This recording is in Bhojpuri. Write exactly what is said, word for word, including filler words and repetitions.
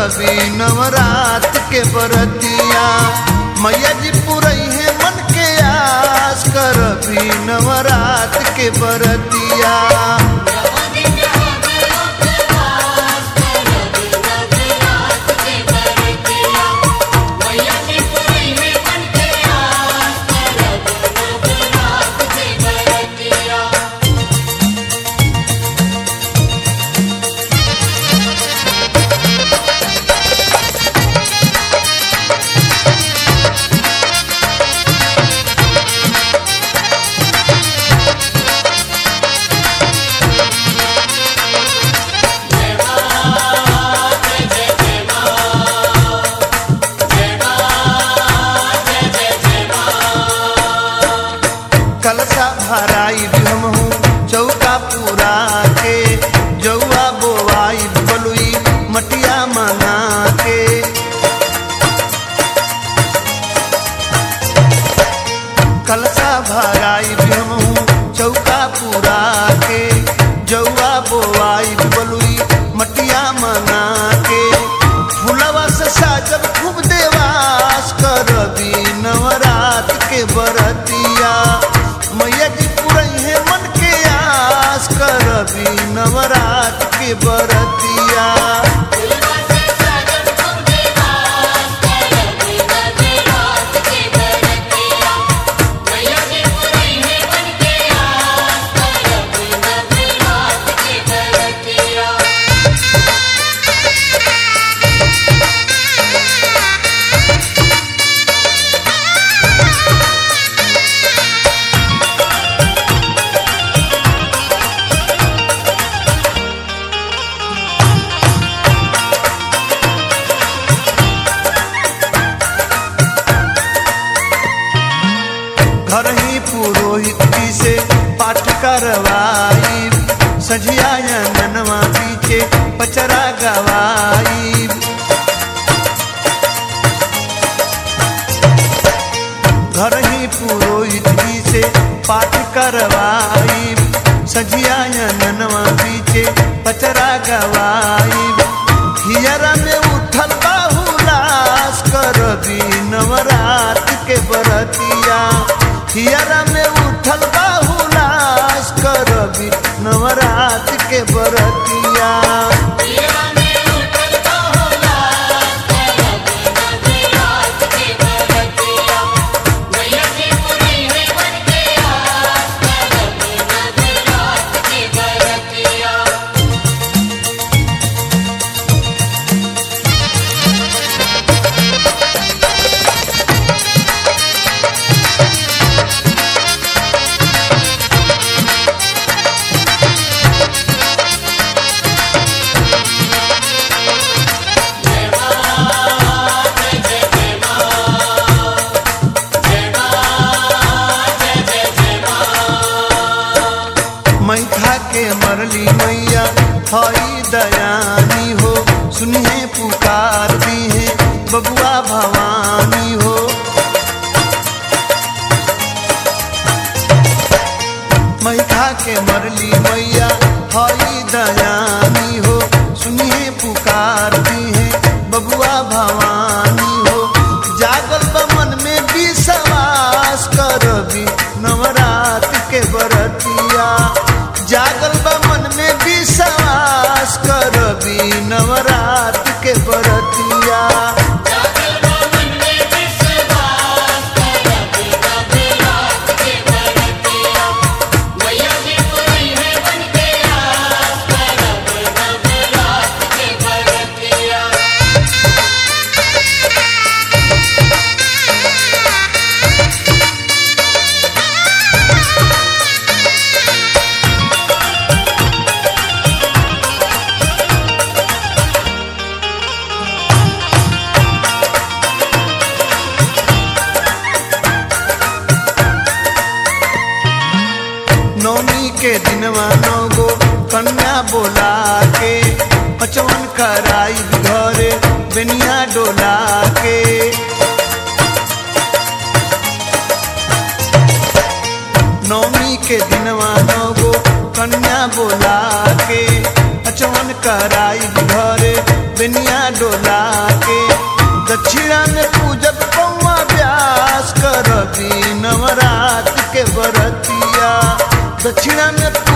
करबी नवरात के बरतिया मैया जी पुरई है मन के आस करबी नवरात के बरतिया कलसा भराई हम हूँ चौका पूरा के जौआ बोवाई बलुई मटिया मना के कलसा भराई हम हूँ चौका पूरा के जौआ बोवाई बलुई मटिया मना के फुलवा से साजब खूब देवास करबी नवरात के बरतिया मैया जी पुरई है मन के आस करबी नवरात के बरतिया घर ही पुरोहित जी से पाठ करवाई सजिया ननवा पीछे पचरा गवाई घर ही पुरोहित जी से पाठ करवाई सजिया ननवा पीछे पचरा गवाई हियरा में उठल बाहुलास करबी नवरात के बरतिया हियरा में उठल बाहुलास करबी नवरात के बरतिया मैखा के मरली मैया हई दयानी हो सुनिए पुकार दी है बबुआ भवानी हो मैखा के मरली मैया हई दयानी हो सुनिए पुकार दी है बबुआ भवानी हो जागल बमन में विश्वास करबी नवरात के बरतिया जागल बमन में विश्वास करबी नवरात के बरतिया नौमी के दिनवा नौ गो कन्या बोला के पचवन कराई घरे बेनिया डोला के नौमी के दिनवा नौ गो कन्या बोला के पचवन कराई घरे बेनिया डोला के दक्षिणा में पूजब पौवा व्यास करबी नवरात के बरतिया दक्षिणा में